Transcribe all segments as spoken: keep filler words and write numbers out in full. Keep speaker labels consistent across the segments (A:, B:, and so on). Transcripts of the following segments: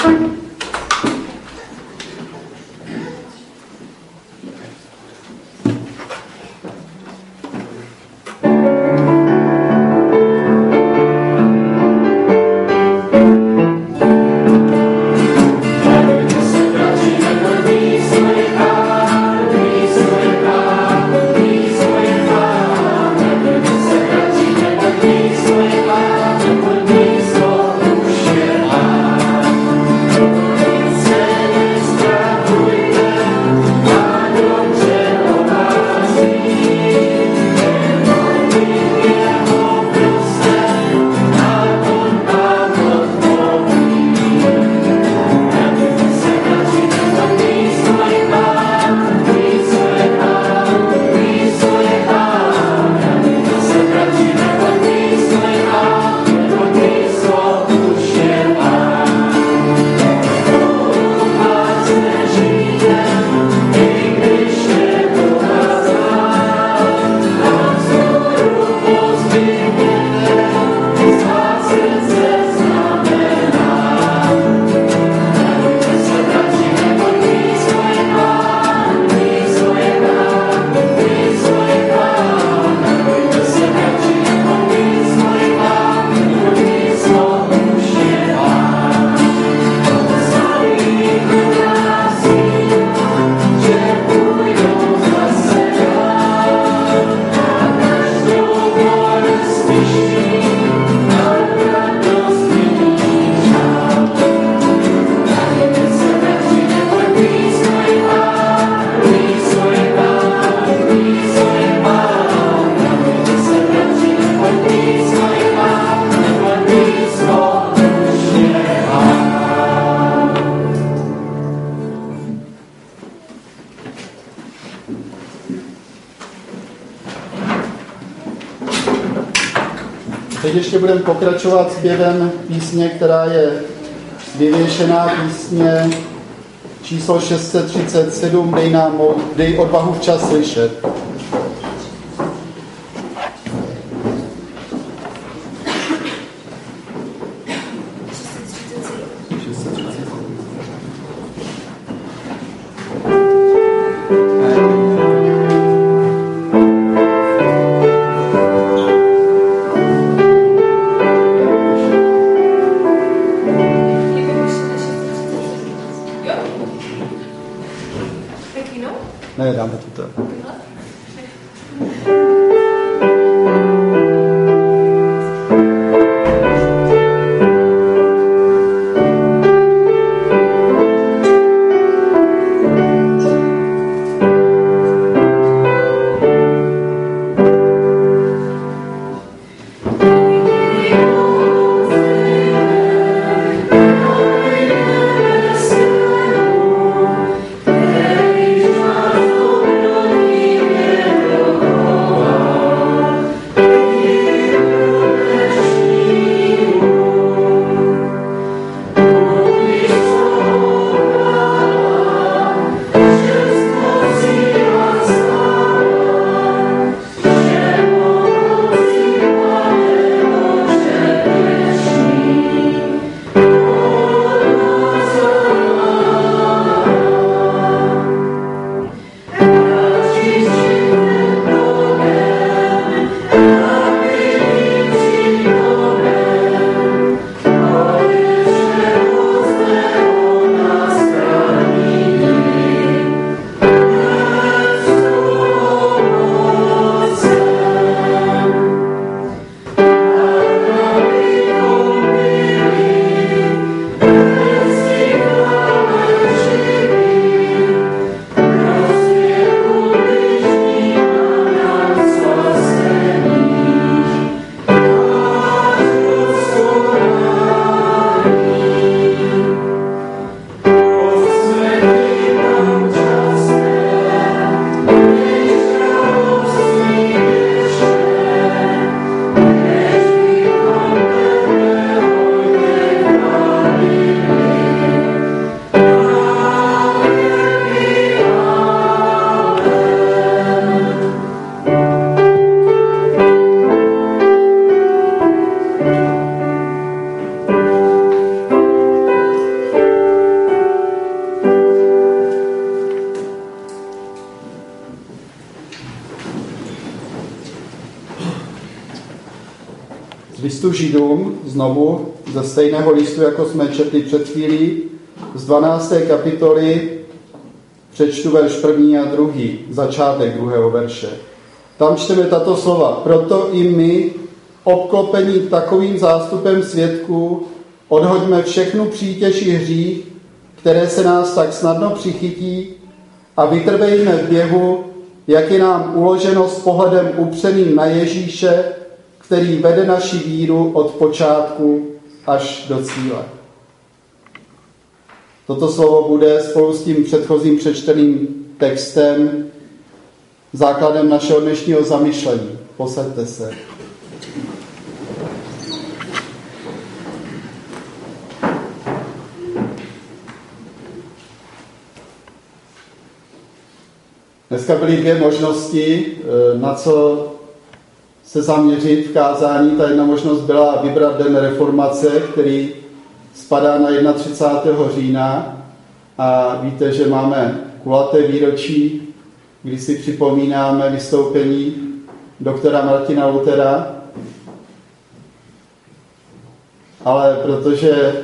A: Teď ještě budeme pokračovat zpěvem písně, která je vyvěšená, písně číslo šest set třicet sedm, dej nám, dej odvahu včas slyšet. Ne, dáme to tak.
B: Thank you.
A: listu Židům, znovu ze stejného listu, jako jsme četli před chvílí, z dvanácté kapitoly, přečtu verš první a druhý, začátek druhého verše. Tam čteme tato slova. Proto i my, obklopení takovým zástupem svědků, odhoďme všechnu přítěž i hřích, které se nás tak snadno přichytí, a vytrvejme v běhu, jak je nám uloženo s pohledem upřeným na Ježíše, který vede naši víru od počátku až do cíle. Toto slovo bude spolu s tím předchozím přečteným textem základem našeho dnešního zamyšlení. Posaďte se. Dneska byly dvě možnosti, na co se zaměřit v kázání. Ta jedna možnost byla vybrat den reformace, který spadá na třicátého prvního října. A víte, že máme kulaté výročí, kdy si připomínáme vystoupení doktora Martina Luthera. Ale protože,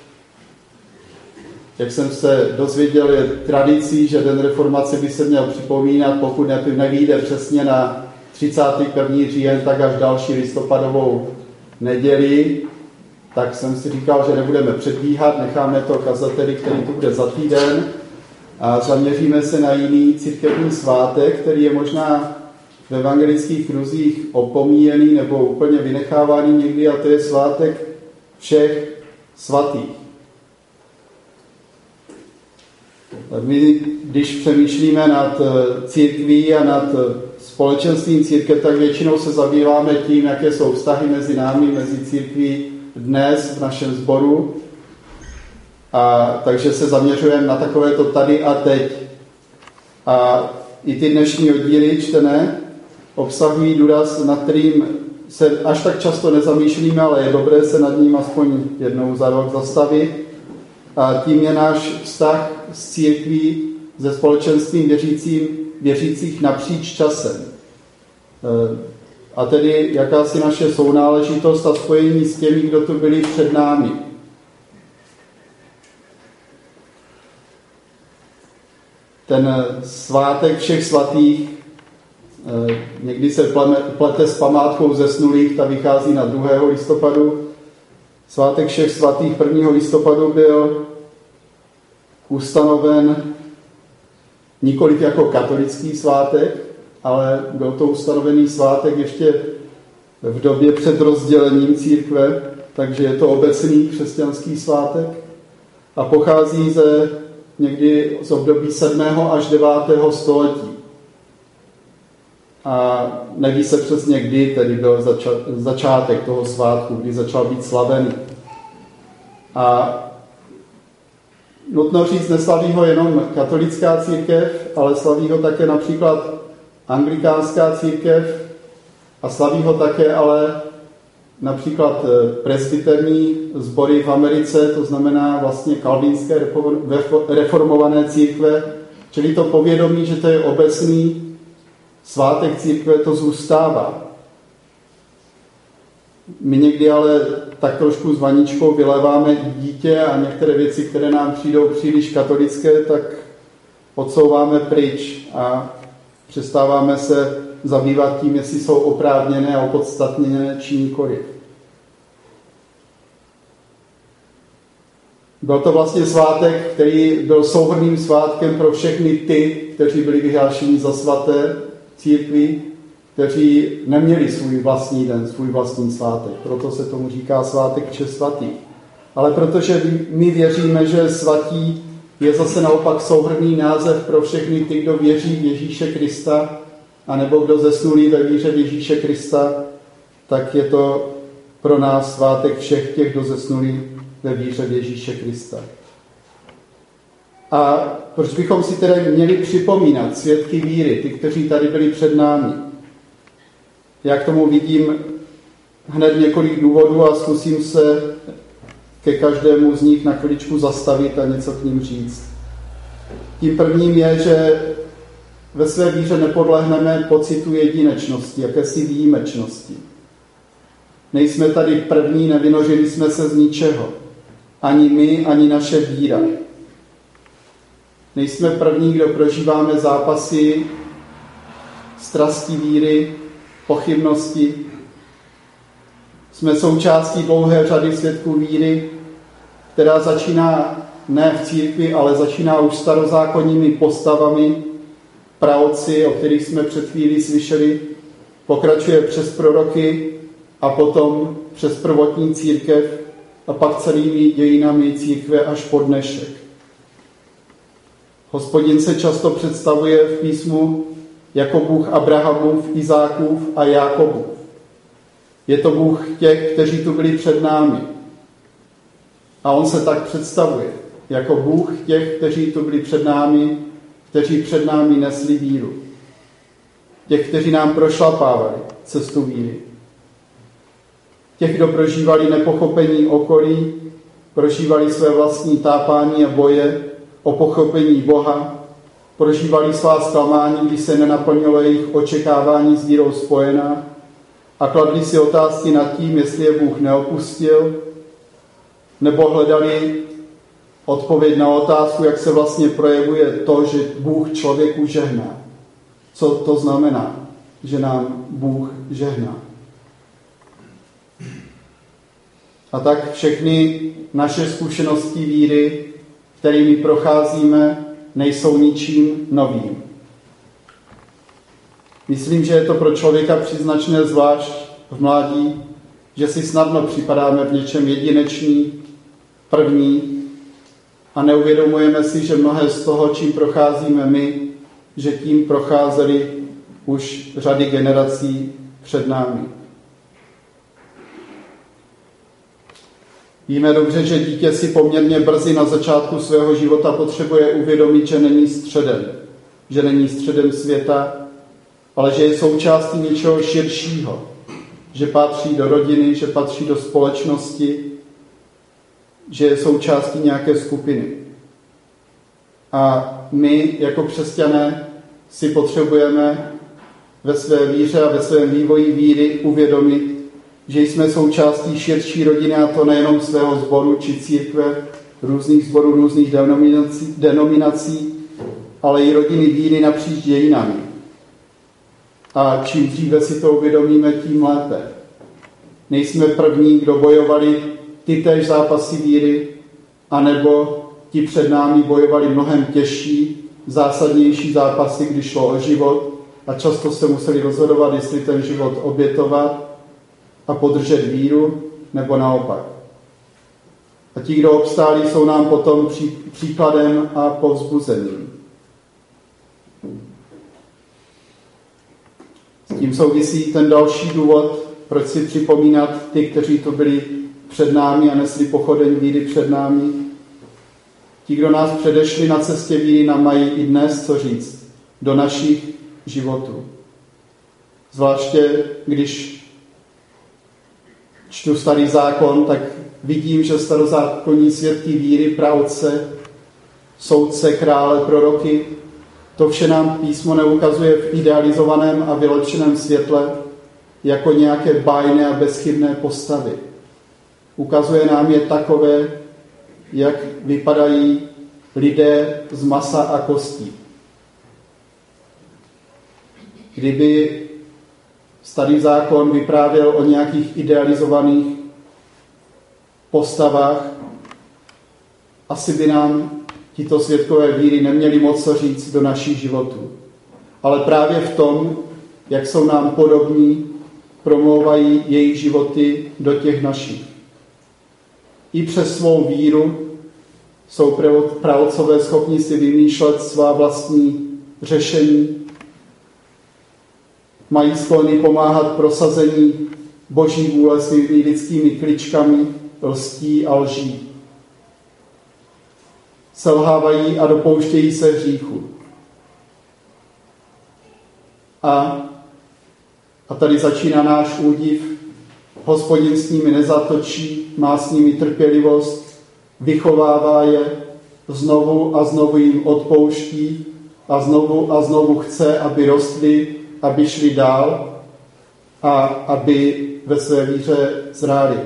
A: jak jsem se dozvěděl, je tradicí, že den reformace by se měl připomínat, pokud nevyjde přesně na třicátý první říjen, tak až další listopadovou neděli, tak jsem si říkal, že nebudeme předbíhat, necháme to kazateli, který tu bude za týden, a zaměříme se na jiný církevní svátek, který je možná v evangelických kruzích opomíjený nebo úplně vynechávaný někdy, a to je svátek všech svatých. My, když přemýšlíme nad církví a nad společenstvím církev, tak většinou se zabýváme tím, jaké jsou vztahy mezi námi, mezi církví dnes v našem sboru. A takže se zaměřujeme na takovéto tady a teď. A i ty dnešní oddíly čtené obsahují důraz, nad kterým se až tak často nezamýšlíme, ale je dobré se nad ním aspoň jednou za rok zastavit. A tím je náš vztah s církví, se společenstvím věřícím, věřících napříč časem. A tedy jakási naše sounáležitost a spojení s těmi, kdo tu byli před námi. Ten svátek všech svatých někdy se plete s památkou zesnulých, ta vychází na druhého listopadu. Svátek všech svatých prvního listopadu byl ustanoven nikoliv jako katolický svátek, ale byl to ustanovený svátek ještě v době před rozdělením církve, takže je to obecný křesťanský svátek a pochází ze někdy z období sedmého až devátého století. A neví se přesně kdy, tedy byl zača- začátek toho svátku, kdy začal být slavený. A nutno říct, neslaví ho jenom katolická církev, ale slaví ho také například anglikánská církev a slaví ho také ale například presbyterní sbory v Americe, to znamená vlastně kalvínské reformované církve, čili to povědomí, že to je obecný svátek církve, to zůstává. My někdy ale tak trošku s vaničkou vyléváme dítě a některé věci, které nám přijdou příliš katolické, tak odsouváme pryč a přestáváme se zabývat tím, jestli jsou oprávněné a opodstatněné či nikoliv. Byl to vlastně svátek, který byl souhrnným svátkem pro všechny ty, kteří byli vyhlášeni za svaté církvi, kteří neměli svůj vlastní den, svůj vlastní svátek. Proto se tomu říká svátek všech svatých. Ale protože my věříme, že svatí je zase naopak souhrnný název pro všechny ty, kdo věří v Ježíše Krista, anebo kdo zesnulí ve víře v Ježíše Krista, tak je to pro nás svátek všech těch, kdo zesnulí ve víře v Ježíše Krista. A proč bychom si tedy měli připomínat svědky víry, ty, kteří tady byli před námi? Já k tomu vidím hned několik důvodů a zkusím se ke každému z nich na chviličku zastavit a něco k ním říct. Tím prvním je, že ve své víře nepodlehneme pocitu jedinečnosti, jakési výjimečnosti. Nejsme tady první, nevynořili jsme se z ničeho. Ani my, ani naše víra. Nejsme první, kdo prožíváme zápasy, strasti víry, pochybnosti. Jsme součástí dlouhé řady svědků víry, která začíná ne v církvi, ale začíná už starozákonními postavami, praotci, o kterých jsme před chvílí slyšeli, pokračuje přes proroky a potom přes prvotní církev a pak celými dějinami církve až po dnešek. Hospodin se často představuje v písmu jako Bůh Abrahamův, Izákův a Jákobův. Je to Bůh těch, kteří tu byli před námi. A on se tak představuje jako Bůh těch, kteří tu byli před námi, kteří před námi nesli víru. Těch, kteří nám prošlapávali cestu víry. Těch, kdo prožívali nepochopení okolí, prožívali své vlastní tápání a boje o pochopení Boha, prožívali svá zklamání, když se nenaplnilo jejich očekávání s vírou spojená a kladli si otázky nad tím, jestli je Bůh neopustil, nebo hledali odpověď na otázku, jak se vlastně projevuje to, že Bůh člověku žehná. Co to znamená, že nám Bůh žehná. A tak všechny naše zkušenosti víry, kterými procházíme, nejsou ničím novým. Myslím, že je to pro člověka příznačné zvlášť v mládí, že si snadno připadáme v něčem jedinečný, první a neuvědomujeme si, že mnohé z toho, čím procházíme my, že tím procházeli už řady generací před námi. Víme dobře, že dítě si poměrně brzy na začátku svého života potřebuje uvědomit, že není středem, že není středem světa, ale že je součástí něčeho širšího, že patří do rodiny, že patří do společnosti, že je součástí nějaké skupiny. A my jako křesťané si potřebujeme ve své víře a ve svém vývoji víry uvědomit, že jsme součástí širší rodiny, a to nejenom svého sboru či církve, různých sborů, různých denominací, denominací, ale i rodiny víry napříč dějinami. A čím dříve si to uvědomíme, tím lépe. Nejsme první, kdo bojovali ty též zápasy víry, anebo ti před námi bojovali mnohem těžší, zásadnější zápasy, když šlo o život a často se museli rozhodovat, jestli ten život obětovat a podržet víru, nebo naopak. A ti, kdo obstáli, jsou nám potom pří, příkladem a povzbuzením. S tím souvisí ten další důvod, proč si připomínat ty, kteří tu byli před námi a nesli pochodeň víry před námi. Ti, kdo nás předešli na cestě víry, nám mají i dnes co říct do našich životů. Zvláště když čtu Starý zákon, tak vidím, že starozákonní svědky víry, praotce, soudce, krále, proroky, to vše nám písmo neukazuje v idealizovaném a vylepšeném světle jako nějaké bájné a bezchybné postavy. Ukazuje nám je takové, jak vypadají lidé z masa a kostí. Kdyby Starý zákon vyprávěl o nějakých idealizovaných postavách, asi by nám tito svědkové víry neměli moc co říct do našich životů. Ale právě v tom, jak jsou nám podobní, promlouvají jejich životy do těch našich. I přes svou víru jsou praotcové schopni si vymýšlet svá vlastní řešení, mají sklony pomáhat prosazení Boží vůle svými lidskými kličkami, lstí a lží. Selhávají a dopouštějí se hříchu. A, a tady začíná náš údiv. Hospodin s nimi nezatočí, má s nimi trpělivost, vychovává je, znovu a znovu jim odpouští a znovu a znovu chce, aby rostli, aby šli dál a aby ve své víře zráli.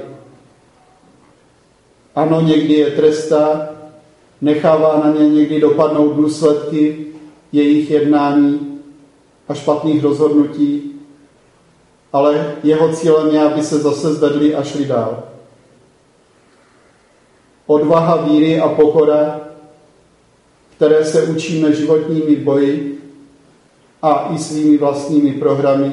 A: Ano, někdy je trestá, nechává na ně někdy dopadnout důsledky jejich jednání a špatných rozhodnutí, ale jeho cílem je, aby se zase zvedli a šli dál. Odvaha víry a pokora, které se učíme životními boji a i svými vlastními programy.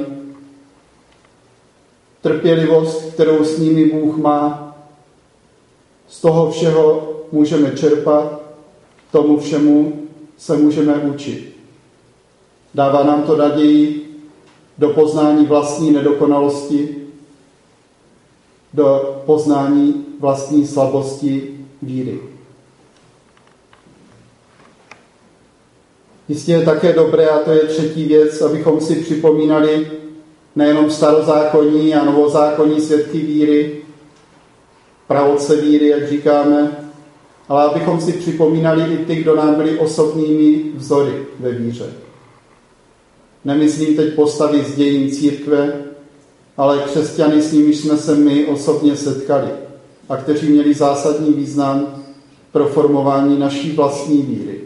A: Trpělivost, kterou s nimi Bůh má, z toho všeho můžeme čerpat, tomu všemu se můžeme učit. Dává nám to naději do poznání vlastní nedokonalosti, do poznání vlastní slabosti víry. Jistě je také dobré, a to je třetí věc, abychom si připomínali nejenom starozákonní a novozákonní svědky víry, praotce víry, jak říkáme, ale abychom si připomínali i ty, kdo nám byli osobními vzory ve víře. Nemyslím teď postavy z dějin církve, ale křesťany, s nimiž jsme se my osobně setkali a kteří měli zásadní význam pro formování naší vlastní víry.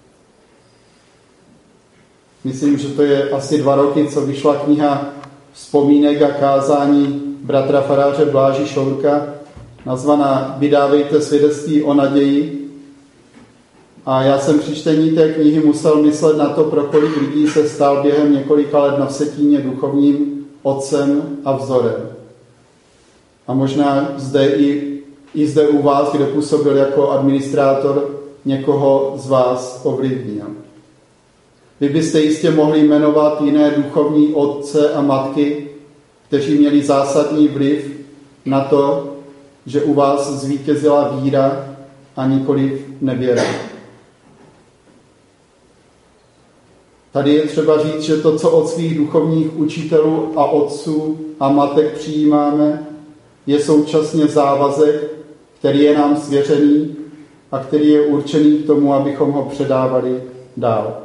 A: Myslím, že to je asi dva roky, co vyšla kniha vzpomínek a kázání bratra faráře Bláži Šourka, nazvaná Vydávejte svědectví o naději. A já jsem při čtení té knihy musel myslet na to, pro kolik lidí se stal během několika let na Vsetíně duchovním otcem a vzorem. A možná zde i, i zde u vás, kde působil jako administrátor, někoho z vás ovlivnil. Vy byste jistě mohli jmenovat jiné duchovní otce a matky, kteří měli zásadní vliv na to, že u vás zvítězila víra a nikoliv nevěra. Tady je třeba říct, že to, co od svých duchovních učitelů a otců a matek přijímáme, je současně závazek, který je nám svěřený a který je určený k tomu, abychom ho předávali dál.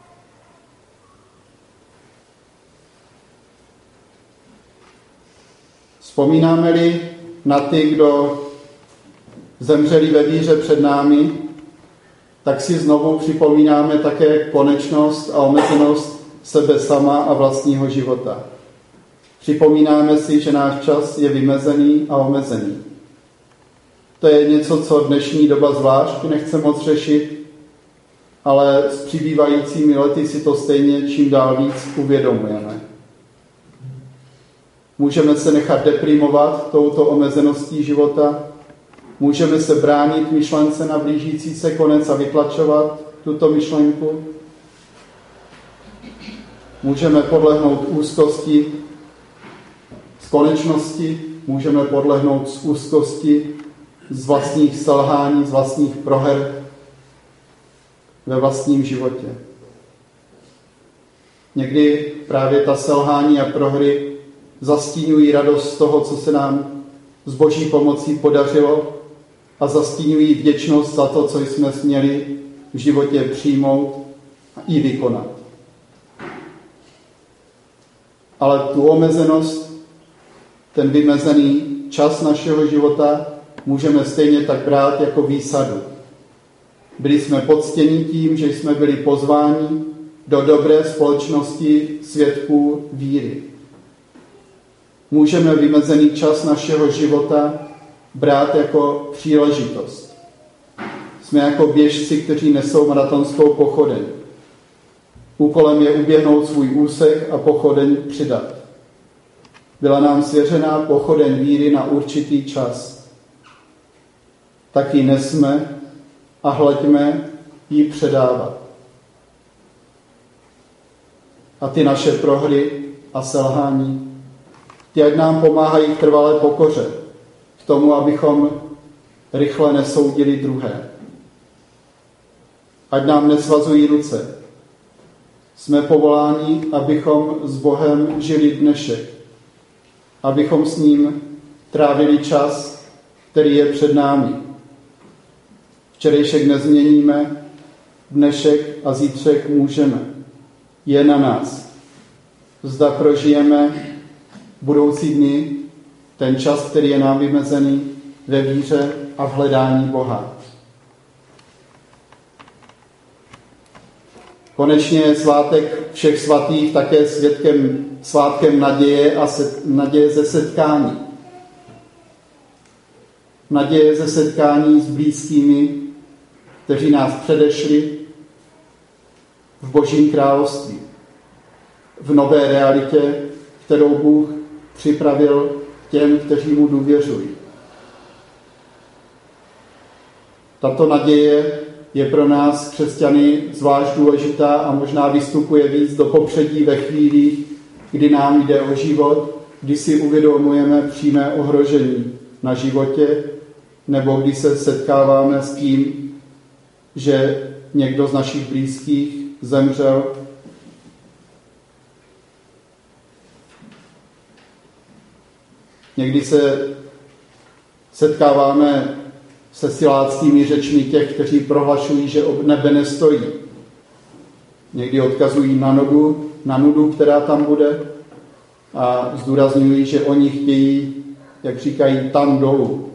A: Vzpomínáme-li na ty, kdo zemřeli ve víře před námi, tak si znovu připomínáme také konečnost a omezenost sebe sama a vlastního života. Připomínáme si, že náš čas je vymezený a omezený. To je něco, co dnešní doba zvlášť nechce moc řešit, ale s přibývajícími lety si to stejně čím dál víc uvědomujeme. Můžeme se nechat deprimovat touto omezeností života, můžeme se bránit myšlence na blížící se konec a vytlačovat tuto myšlenku. Můžeme podlehnout úzkosti z konečnosti, můžeme podlehnout z úzkosti z vlastních selhání, z vlastních proher ve vlastním životě. Někdy právě ta selhání a prohry zastíňují radost z toho, co se nám s Boží pomocí podařilo, a zastíňují vděčnost za to, co jsme směli v životě přijmout a i vykonat. Ale tu omezenost, ten vymezený čas našeho života můžeme stejně tak brát jako výsadu. Byli jsme poctěni tím, že jsme byli pozváni do dobré společnosti svědků víry. Můžeme vymezený čas našeho života brát jako příležitost. Jsme jako běžci, kteří nesou maratonskou pochodeň. Úkolem je uběhnout svůj úsek a pochodeň přidat. Byla nám svěřená pochodeň víry na určitý čas. Tak ji nesme a hleďme ji předávat. A ty naše prohry a selhání, ty ať nám pomáhají k trvalé pokoře, k tomu, abychom rychle nesoudili druhé. Ať nám nesvazují ruce. Jsme povoláni, abychom s Bohem žili dnešek, abychom s ním trávili čas, který je před námi. Včerejšek nezměníme, dnešek a zítřek můžeme. Je na nás. Zda prožijeme budoucí dny ten čas, který je nám vymezený ve víře a v hledání Boha. Konečně je svátek všech svatých také svědkem, svátkem naděje a set, naděje ze setkání. Naděje ze setkání s blízkými, kteří nás předešli v Božím království, v nové realitě, kterou Bůh připravil těm, kteří mu důvěřují. Tato naděje je pro nás, křesťany, zvlášť důležitá a možná vystupuje víc do popředí ve chvílích, kdy nám jde o život, kdy si uvědomujeme přímé ohrožení na životě, nebo kdy se setkáváme s tím, že někdo z našich blízkých zemřel. Někdy se setkáváme se siláckými řečmi těch, kteří prohlašují, že ob nebe nestojí. Někdy odkazují na nudu, na nudu, která tam bude, a zdůrazňují, že oni chtějí, jak říkají, tam dolů.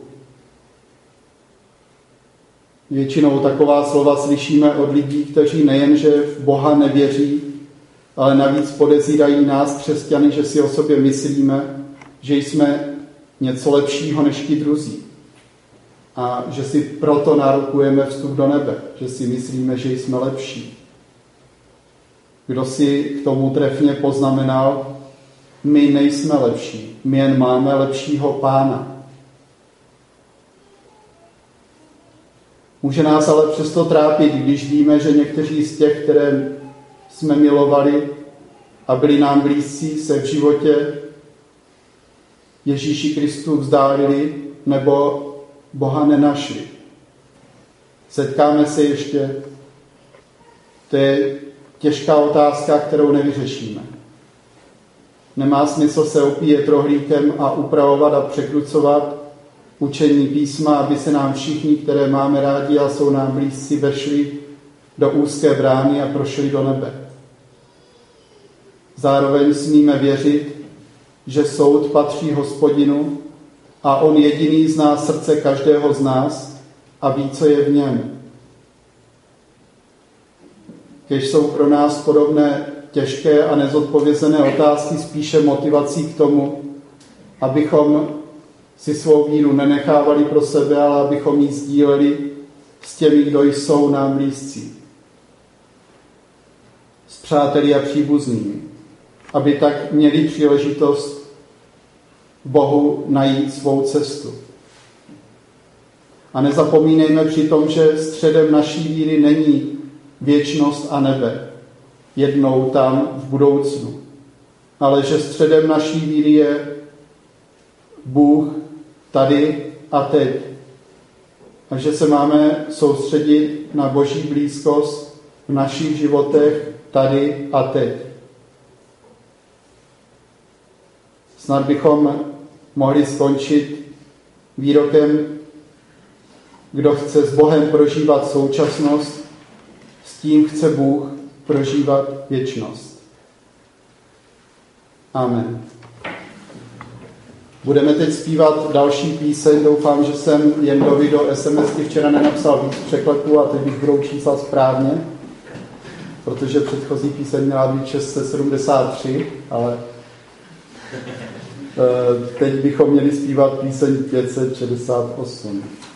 A: Většinou taková slova slyšíme od lidí, kteří nejenže v Boha nevěří, ale navíc podezírají nás, křesťany, že si o sobě myslíme, že jsme něco lepšího než ti druzí. A že si proto nárokujeme vstup do nebe, že si myslíme, že jsme lepší. Kdo si k tomu trefně poznamenal, my nejsme lepší, my jen máme lepšího Pána. Může nás ale přesto trápit, když víme, že někteří z těch, které jsme milovali a byli nám blízcí, se v životě Ježíši Kristu vzdálili nebo Boha nenašli. Setkáme se ještě? To je těžká otázka, kterou nevyřešíme. Nemá smysl se opíjet rohlíkem a upravovat a překrucovat učení písma, aby se nám všichni, které máme rádi a jsou nám blízcí, vešli do úzké brány a prošli do nebe. Zároveň smíme věřit, že soud patří Hospodinu a on jediný zná srdce každého z nás a ví, co je v něm. Když jsou pro nás podobné těžké a nezodpovězené otázky spíše motivací k tomu, abychom si svou víru nenechávali pro sebe, ale abychom ji sdíleli s těmi, kdo jsou nám blízcí. S přáteli a příbuznými. Aby tak měli příležitost Bohu najít svou cestu. A nezapomínejme přitom, že středem naší víry není věčnost a nebe, jednou tam v budoucnu, ale že středem naší víry je Bůh tady a teď. A že se máme soustředit na Boží blízkost v našich životech tady a teď. Snad bychom mohli skončit výrokem, kdo chce s Bohem prožívat současnost, s tím chce Bůh prožívat věčnost. Amen. Budeme teď zpívat další píseň. Doufám, že jsem Jendovi do SMSky včera nenapsal víc překlepů a teď bych budou čísla správně, protože předchozí píseň měla být šest set sedmdesát tři, ale teď bychom měli zpívat píseň pět set šedesát osm.